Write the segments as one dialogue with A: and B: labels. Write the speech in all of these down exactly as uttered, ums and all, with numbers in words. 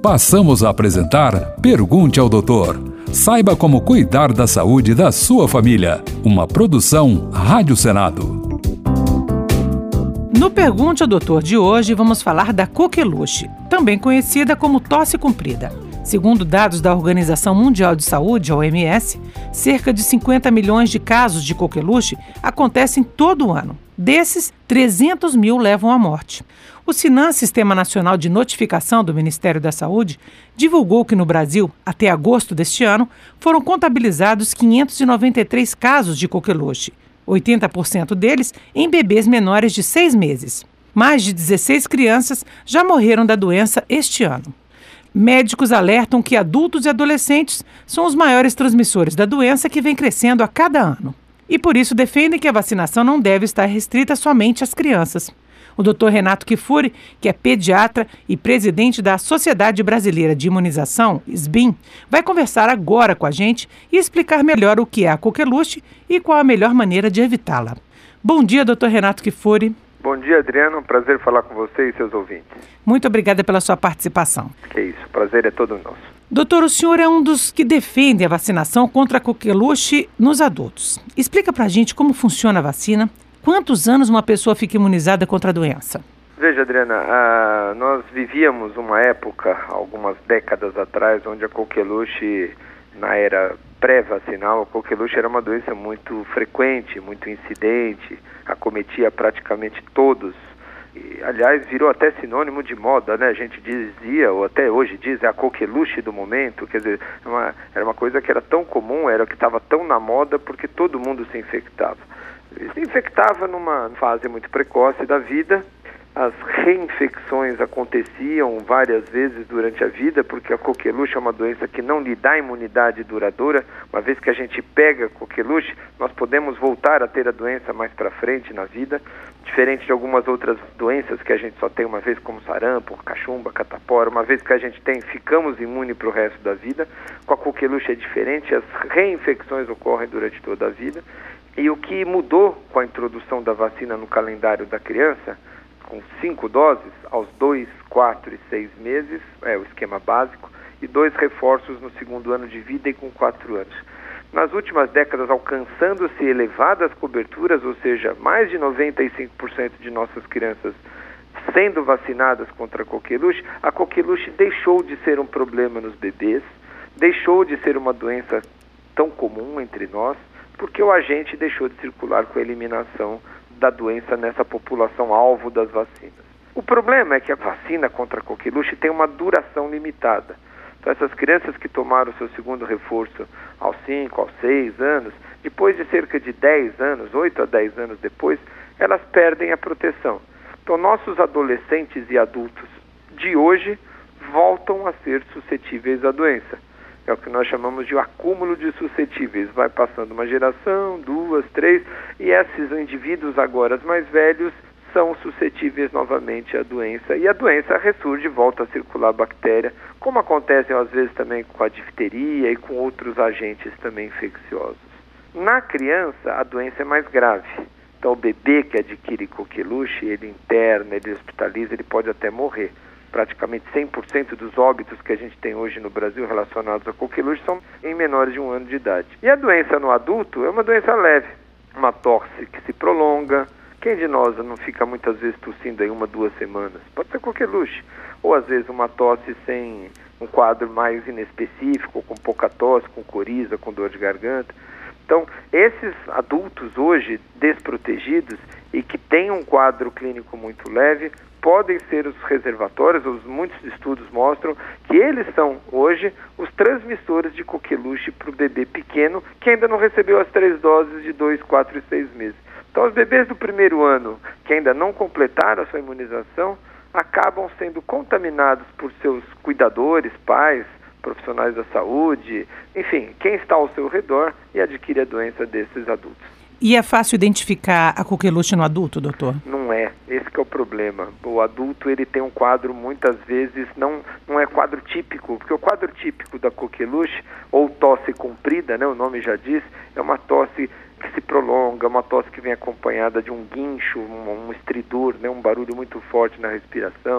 A: passamos a apresentar Pergunte ao Doutor. Saiba como cuidar da saúde da sua família. Uma produção Rádio Senado.
B: No Pergunte ao Doutor de hoje, vamos falar da coqueluche, também conhecida como tosse comprida. Segundo dados da Organização Mundial de Saúde, a O M S, cerca de cinquenta milhões de casos de coqueluche acontecem todo ano. Desses, trezentos mil levam à morte. O SINAM, Sistema Nacional de Notificação do Ministério da Saúde, divulgou que no Brasil, até agosto deste ano, foram contabilizados quinhentos e noventa e três casos de coqueluche, oitenta por cento deles em bebês menores de seis meses. Mais de dezesseis crianças já morreram da doença este ano. Médicos alertam que adultos e adolescentes são os maiores transmissores da doença, que vem crescendo a cada ano. E por isso defendem que a vacinação não deve estar restrita somente às crianças. O doutor Renato Kfouri, que é pediatra e presidente da Sociedade Brasileira de Imunização, S B I M, vai conversar agora com a gente e explicar melhor o que é a coqueluche e qual a melhor maneira de evitá-la. Bom dia, doutor Renato Kfouri.
C: Bom dia, Adriano. Um prazer falar com você e seus ouvintes.
B: Muito obrigada pela sua participação.
C: Que isso, o prazer é todo nosso.
B: Doutor, o senhor é um dos que defende a vacinação contra a coqueluche nos adultos. Explica pra gente como funciona a vacina, quantos anos uma pessoa fica imunizada contra a doença?
C: Veja, Adriana, ah, nós vivíamos uma época, algumas décadas atrás, onde a coqueluche, na era pré-vacinal, a coqueluche era uma doença muito frequente, muito incidente, acometia praticamente todos. E, aliás, virou até sinônimo de moda, né? A gente dizia, ou até hoje diz, é a coqueluche do momento. Quer dizer, uma, era uma coisa que era tão comum, era que estava tão na moda, porque todo mundo se infectava. E se infectava numa fase muito precoce da vida. As reinfecções aconteciam várias vezes durante a vida, porque a coqueluche é uma doença que não lhe dá imunidade duradoura. Uma vez que a gente pega a coqueluche, nós podemos voltar a ter a doença mais para frente na vida, diferente de algumas outras doenças que a gente só tem uma vez, como sarampo, cachumba, catapora. Uma vez que a gente tem, ficamos imune para o resto da vida. Com a coqueluche é diferente, as reinfecções ocorrem durante toda a vida. E o que mudou com a introdução da vacina no calendário da criança, com cinco doses, aos dois, quatro e seis meses, é o esquema básico, e dois reforços no segundo ano de vida e com quatro anos. Nas últimas décadas, alcançando-se elevadas coberturas, ou seja, mais de noventa e cinco por cento de nossas crianças sendo vacinadas contra a coqueluche, a coqueluche deixou de ser um problema nos bebês, deixou de ser uma doença tão comum entre nós, porque o agente deixou de circular com a eliminação da doença nessa população alvo das vacinas. O problema é que a vacina contra a coqueluche tem uma duração limitada. Então, essas crianças que tomaram o seu segundo reforço aos cinco, aos seis anos, depois de cerca de dez anos, oito a dez anos depois, elas perdem a proteção. Então, nossos adolescentes e adultos de hoje voltam a ser suscetíveis à doença. É o que nós chamamos de acúmulo de suscetíveis. Vai passando uma geração, duas, três, e esses indivíduos agora mais velhos são suscetíveis novamente à doença. E a doença ressurge, volta a circular a bactéria, como acontece às vezes também com a difteria e com outros agentes também infecciosos. Na criança, a doença é mais grave. Então, o bebê que adquire coqueluche, ele interna, ele hospitaliza, ele pode até morrer. Praticamente cem por cento dos óbitos que a gente tem hoje no Brasil relacionados à coqueluche são em menores de um ano de idade. E a doença no adulto é uma doença leve, uma tosse que se prolonga. Quem de nós não fica muitas vezes tossindo aí uma, duas semanas? Pode ser coqueluche. Ou às vezes uma tosse sem um quadro mais inespecífico, com pouca tosse, com coriza, com dor de garganta. Então, esses adultos hoje desprotegidos e que têm um quadro clínico muito leve, podem ser os reservatórios. Os, muitos estudos mostram que eles são, hoje, os transmissores de coqueluche para o bebê pequeno que ainda não recebeu as três doses de dois, quatro e seis meses. Então, os bebês do primeiro ano, que ainda não completaram a sua imunização, acabam sendo contaminados por seus cuidadores, pais, profissionais da saúde, enfim, quem está ao seu redor, e adquire a doença desses adultos.
B: E é fácil identificar a coqueluche no adulto, doutor?
C: Não é, esse que é o problema. O adulto, ele tem um quadro, muitas vezes, não, não é quadro típico, porque o quadro típico da coqueluche, ou tosse comprida, né, o nome já diz, é uma tosse que se prolonga, uma tosse que vem acompanhada de um guincho, um, um estridor, né, um barulho muito forte na respiração,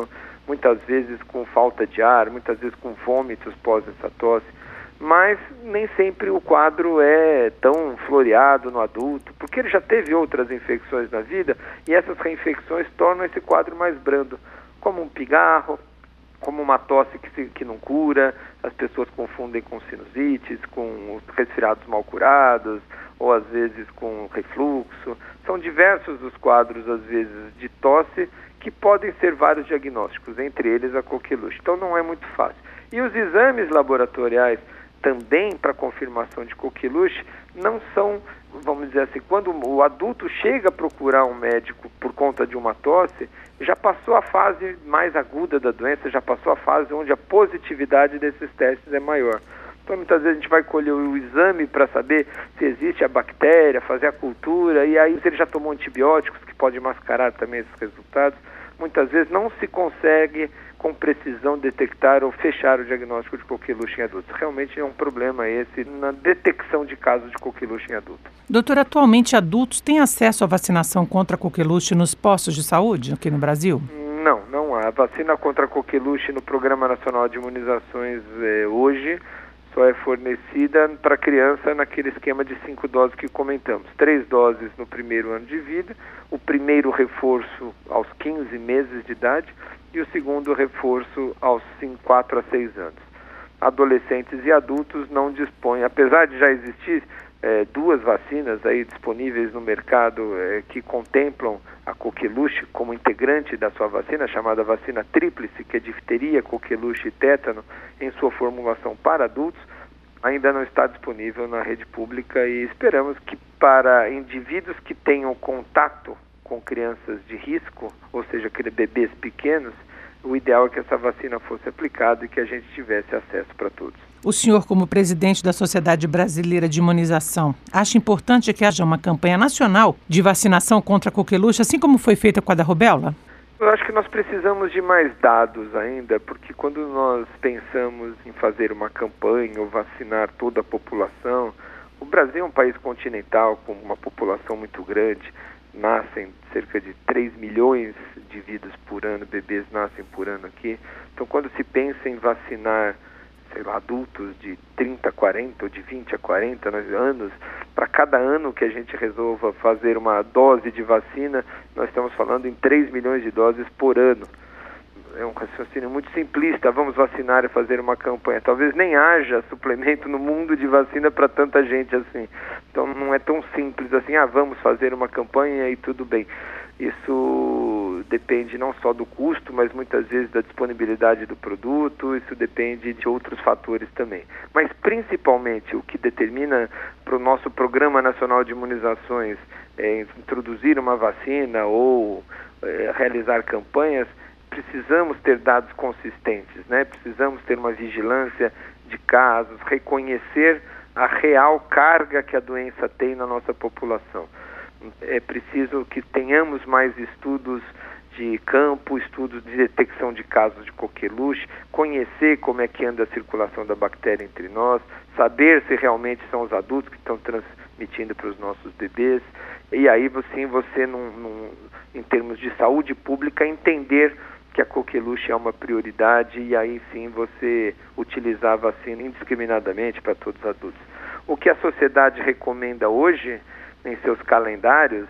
C: muitas vezes com falta de ar, muitas vezes com vômitos pós essa tosse, mas nem sempre o quadro é tão floreado no adulto, porque ele já teve outras infecções na vida e essas reinfecções tornam esse quadro mais brando, como um pigarro, como uma tosse que, se, que não cura, as pessoas confundem com sinusites, com resfriados mal curados, ou às vezes com refluxo. São diversos os quadros, às vezes, de tosse, que podem ser vários diagnósticos, entre eles a coqueluche. Então não é muito fácil. E os exames laboratoriais também para confirmação de coqueluche não são, vamos dizer assim, quando o adulto chega a procurar um médico por conta de uma tosse, já passou a fase mais aguda da doença, já passou a fase onde a positividade desses testes é maior. Então muitas vezes a gente vai colher o exame para saber se existe a bactéria, fazer a cultura, e aí se ele já tomou antibióticos, que pode mascarar também esses resultados, muitas vezes não se consegue com precisão detectar ou fechar o diagnóstico de coqueluche em adultos. Realmente é um problema esse na detecção de casos de coqueluche em adulto.
B: Doutor, atualmente adultos têm acesso à vacinação contra a coqueluche nos postos de saúde aqui no Brasil?
C: Não, não há. A vacina contra a coqueluche no Programa Nacional de Imunizações eh, hoje só é fornecida para criança naquele esquema de cinco doses que comentamos. Três doses no primeiro ano de vida, o primeiro reforço aos quinze meses de idade e o segundo reforço aos quatro a seis anos. Adolescentes e adultos não dispõem, apesar de já existir é, duas vacinas aí disponíveis no mercado é, que contemplam a coqueluche como integrante da sua vacina, chamada vacina tríplice, que é difteria, coqueluche e tétano, em sua formulação para adultos, ainda não está disponível na rede pública e esperamos que para indivíduos que tenham contato com crianças de risco, ou seja, aqueles bebês pequenos, o ideal é que essa vacina fosse aplicada e que a gente tivesse acesso para todos.
B: O senhor, como presidente da Sociedade Brasileira de Imunização, acha importante que haja uma campanha nacional de vacinação contra a coqueluche, assim como foi feita com a da rubéola?
C: Eu acho que nós precisamos de mais dados ainda, porque quando nós pensamos em fazer uma campanha ou vacinar toda a população, o Brasil é um país continental com uma população muito grande, nascem cerca de três milhões de vidas por ano, bebês nascem por ano aqui. Então, quando se pensa em vacinar, sei lá, adultos de trinta a quarenta ou de vinte a quarenta anos, para cada ano que a gente resolva fazer uma dose de vacina, nós estamos falando em três milhões de doses por ano. É um raciocínio muito simplista, vamos vacinar e fazer uma campanha. Talvez nem haja suplemento no mundo de vacina para tanta gente assim. Então não é tão simples assim, ah, vamos fazer uma campanha e tudo bem. Isso depende não só do custo, mas muitas vezes da disponibilidade do produto, isso depende de outros fatores também. Mas principalmente o que determina para o nosso Programa Nacional de Imunizações é, introduzir uma vacina ou é, realizar campanhas, precisamos ter dados consistentes, né? Precisamos ter uma vigilância de casos, reconhecer a real carga que a doença tem na nossa população. É preciso que tenhamos mais estudos de campo, estudos de detecção de casos de coqueluche, conhecer como é que anda a circulação da bactéria entre nós, saber se realmente são os adultos que estão transmitindo para os nossos bebês, e aí sim você, num, num, em termos de saúde pública, entender que a coqueluche é uma prioridade e aí sim você utilizar a vacina indiscriminadamente para todos os adultos. O que a sociedade recomenda hoje, em seus calendários,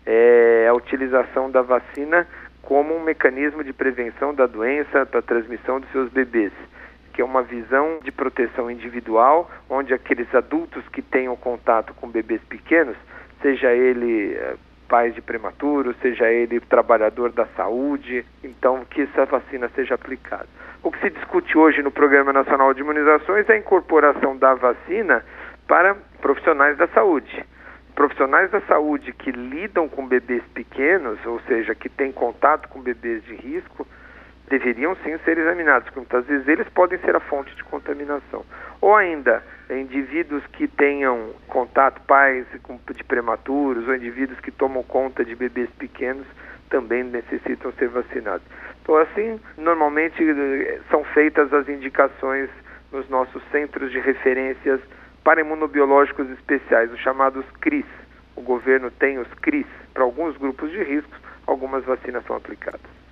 C: é a utilização da vacina como um mecanismo de prevenção da doença para a transmissão dos seus bebês, que é uma visão de proteção individual, onde aqueles adultos que tenham contato com bebês pequenos, seja ele pais de prematuro, seja ele trabalhador da saúde, então que essa vacina seja aplicada. O que se discute hoje no Programa Nacional de Imunizações é a incorporação da vacina para profissionais da saúde. Profissionais da saúde que lidam com bebês pequenos, ou seja, que têm contato com bebês de risco, deveriam sim ser examinados, porque muitas vezes eles podem ser a fonte de contaminação. Ou ainda, indivíduos que tenham contato, pais de prematuros, ou indivíduos que tomam conta de bebês pequenos, também necessitam ser vacinados. Então, assim, normalmente são feitas as indicações nos nossos centros de referências para imunobiológicos especiais, os chamados C R I S. O governo tem os C R I S para alguns grupos de riscos, algumas vacinas são aplicadas.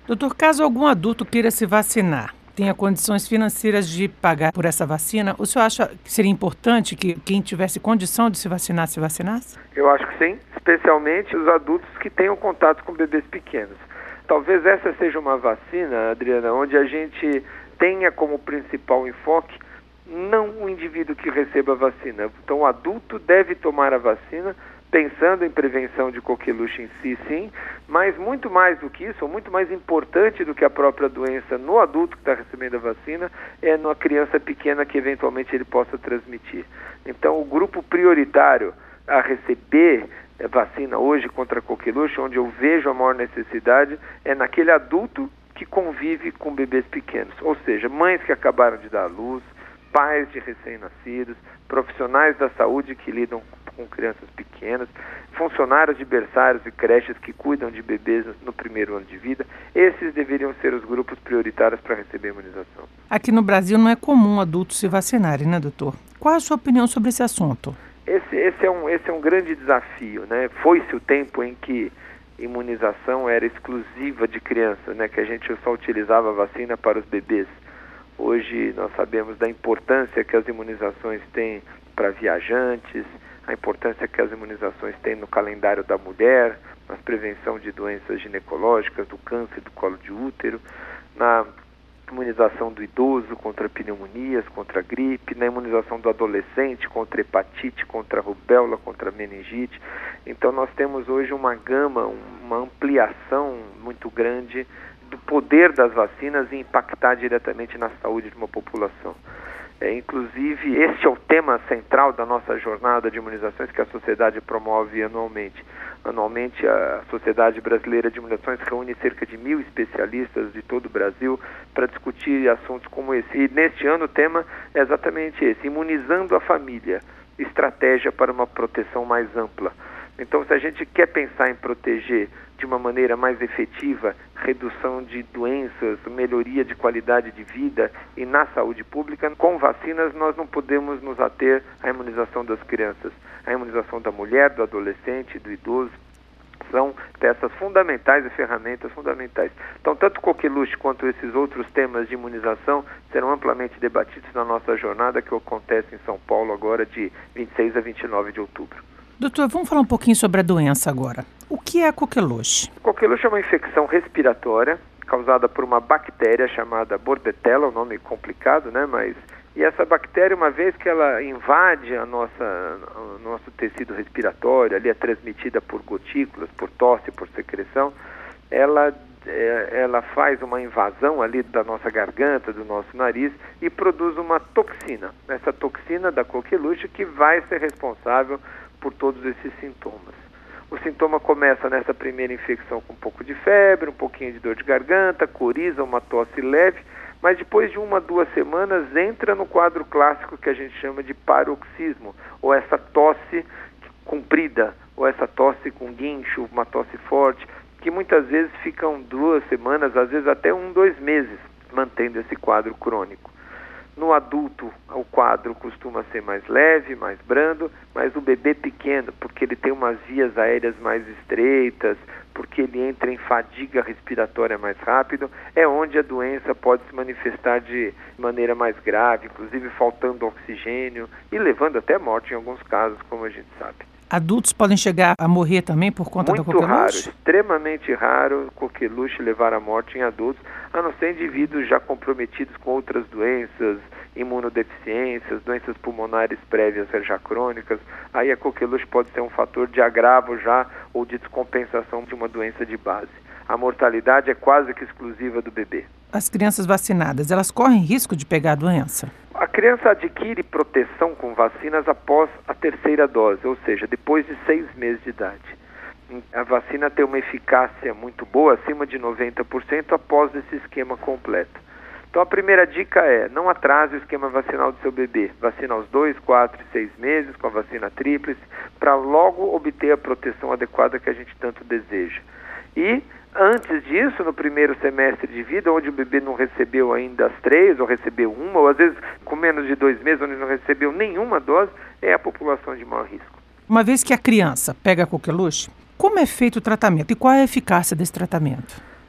B: Doutor, caso algum adulto queira se vacinar, tenha condições financeiras de pagar por essa vacina, o senhor acha que seria importante que quem tivesse condição de se vacinar, se vacinasse?
C: Eu acho que sim, especialmente os adultos que tenham contato com bebês pequenos. Talvez essa seja uma vacina, Adriana, onde a gente tenha como principal enfoque não o indivíduo que receba a vacina. Então o adulto deve tomar a vacina pensando em prevenção de coqueluche em si, sim, mas muito mais do que isso, ou muito mais importante do que a própria doença no adulto que está recebendo a vacina, é numa criança pequena que eventualmente ele possa transmitir. Então o grupo prioritário a receber vacina hoje contra a coqueluche, onde eu vejo a maior necessidade, é naquele adulto que convive com bebês pequenos, ou seja, mães que acabaram de dar à luz, pais de recém-nascidos, profissionais da saúde que lidam com crianças pequenas, funcionários de berçários e creches que cuidam de bebês no primeiro ano de vida. Esses deveriam ser os grupos prioritários para receber a imunização.
B: Aqui no Brasil não é comum adultos se vacinarem, né, doutor? Qual a sua opinião sobre esse assunto?
C: Esse, esse, é, um, esse é um grande desafio, né? Foi-se o tempo em que imunização era exclusiva de crianças, né? Que a gente só utilizava a vacina para os bebês. Hoje nós sabemos da importância que as imunizações têm para viajantes, a importância que as imunizações têm no calendário da mulher, na prevenção de doenças ginecológicas, do câncer do colo de útero, na imunização do idoso contra pneumonias, contra gripe, na imunização do adolescente contra hepatite, contra rubéola, contra meningite. Então nós temos hoje uma gama, uma ampliação muito grande do poder das vacinas e impactar diretamente na saúde de uma população. É, inclusive, este é o tema central da nossa jornada de imunizações que a sociedade promove anualmente. Anualmente, a Sociedade Brasileira de Imunizações reúne cerca de mil especialistas de todo o Brasil para discutir assuntos como esse. E neste ano o tema é exatamente esse, imunizando a família, estratégia para uma proteção mais ampla. Então, se a gente quer pensar em proteger de uma maneira mais efetiva, redução de doenças, melhoria de qualidade de vida e na saúde pública, com vacinas nós não podemos nos ater à imunização das crianças. A imunização da mulher, do adolescente, do idoso, são peças fundamentais e ferramentas fundamentais. Então, tanto coqueluche quanto esses outros temas de imunização serão amplamente debatidos na nossa jornada que acontece em São Paulo agora de vinte e seis a vinte e nove de outubro.
B: Doutor, vamos falar um pouquinho sobre a doença agora. O que é a coqueluche?
C: Coqueluche é uma infecção respiratória causada por uma bactéria chamada Bordetella, um nome complicado, né? Mas e essa bactéria, uma vez que ela invade a nossa, o nosso tecido respiratório, ali é transmitida por gotículas, por tosse, por secreção, ela, é, ela faz uma invasão ali da nossa garganta, do nosso nariz e produz uma toxina. Essa toxina da coqueluche que vai ser responsável por todos esses sintomas. O sintoma começa nessa primeira infecção com um pouco de febre, um pouquinho de dor de garganta, coriza, uma tosse leve, mas depois de uma, duas semanas entra no quadro clássico que a gente chama de paroxismo, ou essa tosse comprida, ou essa tosse com guincho, uma tosse forte, que muitas vezes ficam duas semanas, às vezes até um, dois meses, mantendo esse quadro crônico. No adulto, o quadro costuma ser mais leve, mais brando, mas o bebê pequeno, porque ele tem umas vias aéreas mais estreitas, porque ele entra em fadiga respiratória mais rápido, é onde a doença pode se manifestar de maneira mais grave, inclusive faltando oxigênio e levando até morte em alguns casos, como a gente sabe.
B: Adultos podem chegar a morrer também por conta da coqueluche?
C: Muito raro, extremamente raro coqueluche levar à morte em adultos, a não ser indivíduos já comprometidos com outras doenças, imunodeficiências, doenças pulmonares prévias já crônicas. Aí a coqueluche pode ser um fator de agravo já ou de descompensação de uma doença de base. A mortalidade é quase que exclusiva do bebê.
B: As crianças vacinadas, elas correm risco de pegar a doença?
C: A criança adquire proteção com vacinas após a terceira dose, ou seja, depois de seis meses de idade. A vacina tem uma eficácia muito boa, acima de noventa por cento, após esse esquema completo. Então a primeira dica é, não atrase o esquema vacinal do seu bebê. Vacina aos dois, quatro e seis meses com a vacina tríplice, para logo obter a proteção adequada que a gente tanto deseja. E antes disso, no primeiro semestre de vida, onde o bebê não recebeu ainda as três, ou recebeu uma, ou às vezes com menos de dois meses, onde não recebeu nenhuma dose, é a população de maior risco.
B: Uma vez que a criança pega a coqueluche, como é feito o tratamento e qual é a eficácia desse tratamento?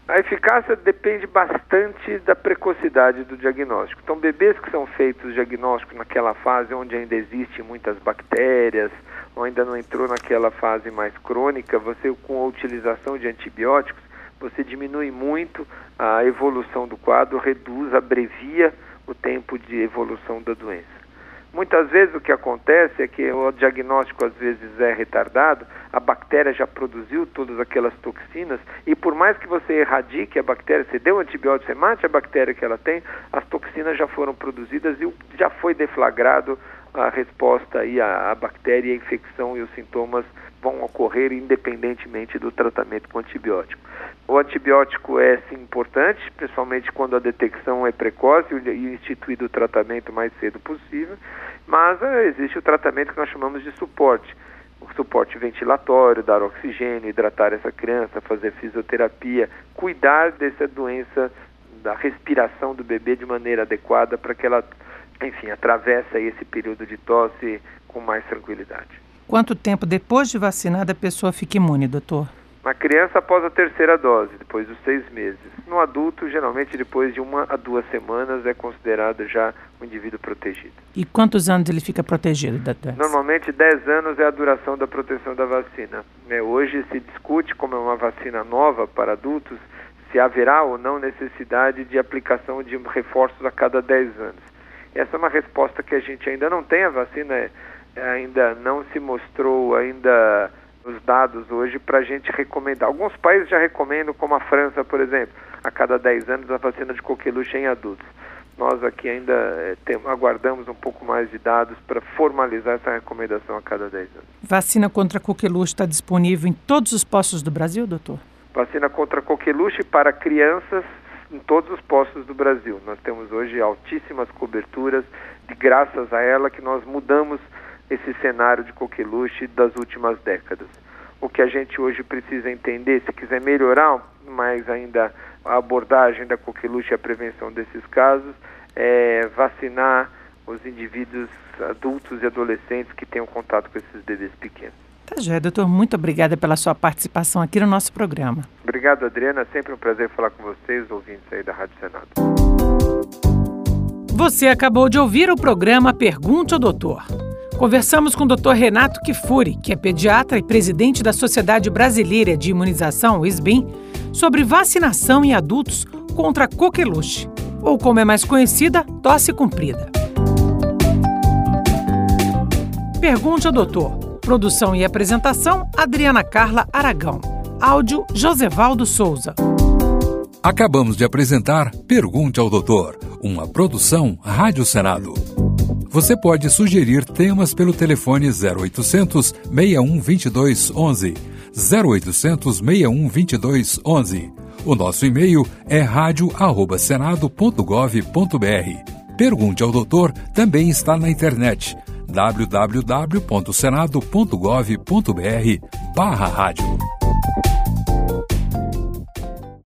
C: A eficácia depende bastante da precocidade do diagnóstico. Então, bebês que são feitos diagnóstico naquela fase onde ainda existem muitas bactérias, ou ainda não entrou naquela fase mais crônica, você com a utilização de antibióticos, você diminui muito a evolução do quadro, reduz, abrevia o tempo de evolução da doença. Muitas vezes o que acontece é que o diagnóstico às vezes é retardado, a bactéria já produziu todas aquelas toxinas e por mais que você erradique a bactéria, você deu um antibiótico, você mate a bactéria que ela tem, as toxinas já foram produzidas e já foi deflagrado a resposta aí à, à bactéria, a infecção e os sintomas vão ocorrer independentemente do tratamento com antibiótico. O antibiótico é sim importante, principalmente quando a detecção é precoce e instituído o tratamento o mais cedo possível, mas uh, existe o tratamento que nós chamamos de suporte. O suporte ventilatório, dar oxigênio, hidratar essa criança, fazer fisioterapia, cuidar dessa doença, da respiração do bebê de maneira adequada para que ela, enfim, atravesse esse período de tosse com mais tranquilidade.
B: Quanto tempo depois de vacinada a pessoa fica imune, doutor?
C: Na criança após a terceira dose, depois dos seis meses. No adulto, geralmente depois de uma a duas semanas é considerado já um indivíduo protegido.
B: E quantos anos ele fica protegido da doença?
C: Normalmente dez anos é a duração da proteção da vacina. É, hoje se discute, como é uma vacina nova para adultos, se haverá ou não necessidade de aplicação de reforços a cada dez anos. Essa é uma resposta que a gente ainda não tem, a vacina é, ainda não se mostrou ainda os dados hoje para a gente recomendar. Alguns países já recomendam, como a França, por exemplo, a cada dez anos a vacina de coqueluche em adultos. Nós aqui ainda é, tem, aguardamos um pouco mais de dados para formalizar essa recomendação a cada dez anos.
B: Vacina contra coqueluche está disponível em todos os postos do Brasil, doutor?
C: Vacina contra coqueluche para crianças em todos os postos do Brasil. Nós temos hoje altíssimas coberturas e graças a ela que nós mudamos esse cenário de coqueluche das últimas décadas. O que a gente hoje precisa entender, se quiser melhorar mais ainda a abordagem da coqueluche e a prevenção desses casos, é vacinar os indivíduos adultos e adolescentes que tenham contato com esses bebês pequenos.
B: Tá, já, doutor, muito obrigada pela sua participação aqui no nosso programa.
C: Obrigado, Adriana. Sempre um prazer falar com vocês, ouvintes aí da Rádio Senado.
B: Você acabou de ouvir o programa Pergunte ao Doutor. Conversamos com o doutor Renato Kifuri, que é pediatra e presidente da Sociedade Brasileira de Imunização, o I S B I M, sobre vacinação em adultos contra a coqueluche, ou como é mais conhecida, tosse comprida. Pergunte ao doutor. Produção e apresentação, Adriana Carla Aragão. Áudio, Josevaldo Souza.
A: Acabamos de apresentar Pergunte ao Doutor, uma produção Rádio Senado. Você pode sugerir temas pelo telefone zero oitocentos, seis um dois dois, onze, zero oitocentos, seis um dois dois, onze. O nosso e-mail é rádio arroba senado ponto gov ponto br. Pergunte ao Doutor também está na internet, w w w ponto senado ponto gov ponto br barra rádio.